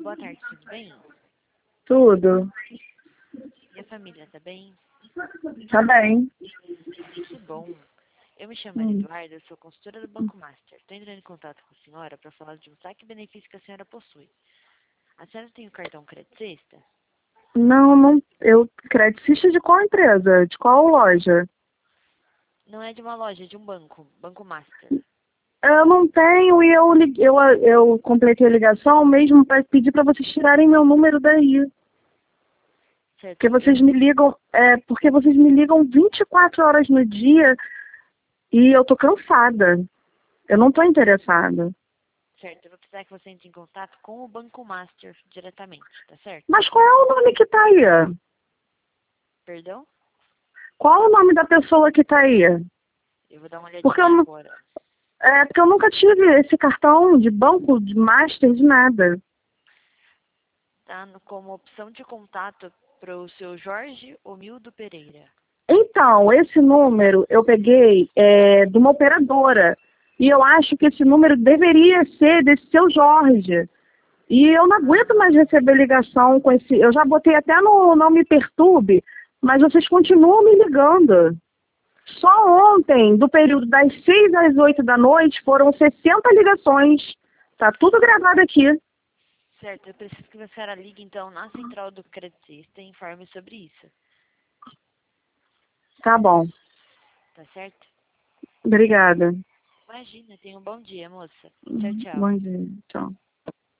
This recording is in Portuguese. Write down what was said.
boa tarde, tudo bem? Tudo. E a família, tá bem? Tá bem. Que bom. Eu me chamo Maria Hum. Eduarda, eu sou consultora do Banco Master. Estou entrando em contato com a senhora para falar de um saque benefício que a senhora possui. A senhora tem o cartão Crédito Sexta? Não. Eu crédito de qual empresa? De qual loja? Não é de uma loja, é de um banco, Banco Master. Eu não tenho e eu completei a ligação mesmo para pedir para vocês tirarem meu número daí. Certo? Porque vocês me ligam 24 horas no dia e eu tô cansada. Eu não tô interessada. Certo, eu vou precisar que você entre em contato com o Banco Master diretamente, tá certo? Mas qual é o nome que tá aí? Perdão? Qual é o nome da pessoa que tá aí? Eu vou dar uma Porque olhadinha agora. porque eu nunca tive esse cartão de banco, de master, de nada. Tá como opção de contato para o seu Jorge Omildo Pereira. Então, esse número eu peguei de uma operadora. E eu acho que esse número deveria ser desse seu Jorge. E eu não aguento mais receber ligação com esse. Eu já botei até no Não Me Perturbe, mas vocês continuam me ligando. Só ontem, do período das 6 às 8 da noite, foram 60 ligações. Tá tudo gravado aqui. Certo, eu preciso que a senhora ligue então na central do creditista e informe sobre isso. Tá bom. Tá certo? Obrigada. Imagina, tenha um bom dia, moça. Tchau, tchau. Bom dia. Tchau.